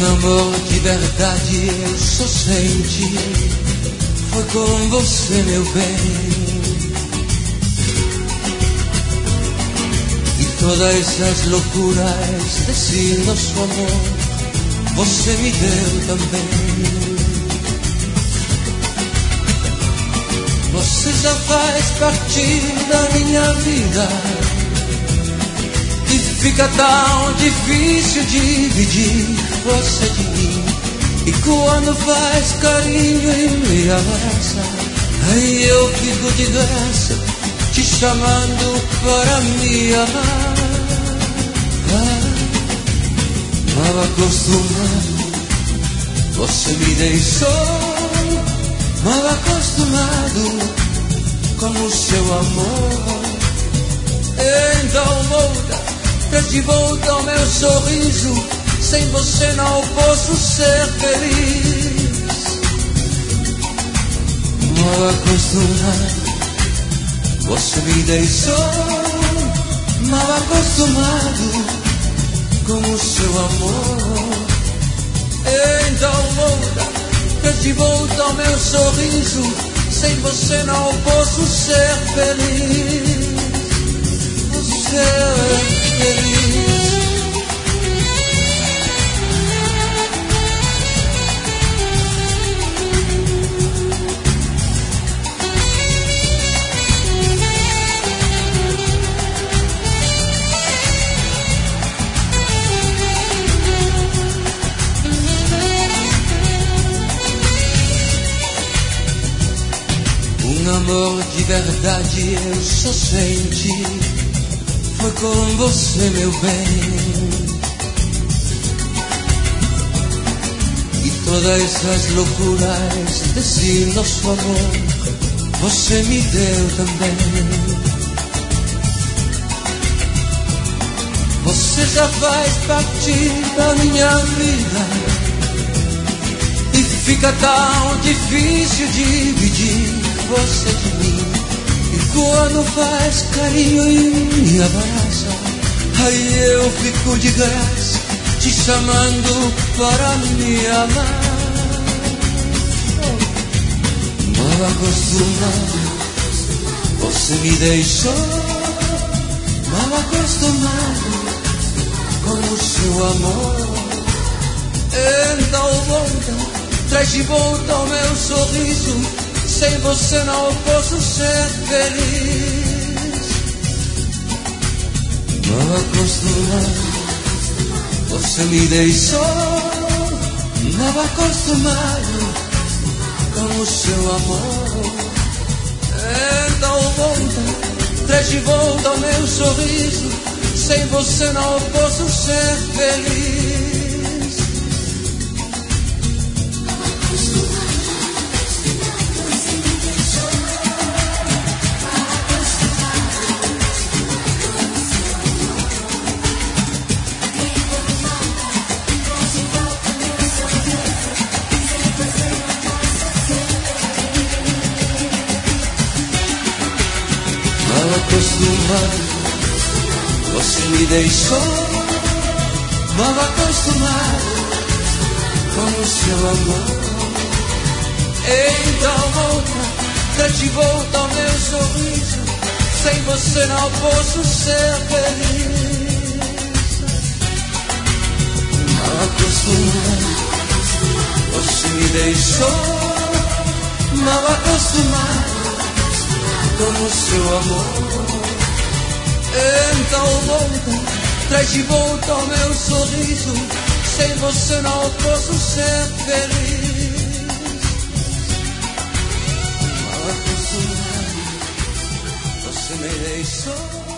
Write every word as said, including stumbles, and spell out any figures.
amor de verdade eu só senti, foi com você, meu bem. E todas essas loucuras desse nosso amor você me deu também. Você já faz parte da minha vida e fica tão difícil dividir você de mim. E quando faz carinho e me abraça, aí eu fico de graça te chamando para me amar. Mal acostumado, você me deixou. Mal acostumado com o seu amor. Então volta, traz de volta o meu sorriso. Sem você não posso ser feliz. Mal acostumado, você me deixou. Mal acostumado com o seu amor. Então volta, traz de volta o meu sorriso. Sem você não posso ser feliz. Você é feliz. Um amor de verdade eu só senti, foi com você, meu bem. E todas essas loucuras desse nosso amor você me deu também. Você já faz parte da minha vida e fica tão difícil dividir você de mim. E quando faz carinho e me abraça, aí eu fico de graça te chamando para me amar. Mal acostumado, você me deixou. Mal acostumado com o seu amor. Então volta, traz de volta o meu sorriso. Sem você não posso ser feliz. Mal acostumado, você me deixou. Mal acostumado com o seu amor. Então volta, traz de volta o meu sorriso. Sem você não posso ser feliz. Mal acostumado, você me deixou. Mal acostumado com o seu amor. Então volta, traz de volta o meu sorriso. Sem você não posso ser feliz. Mal acostumado, você me deixou. Mal acostumado com o seu amor. Então volta, traz de volta o meu sorriso. Sem você não posso ser feliz. Mal acostumado, você me deixou.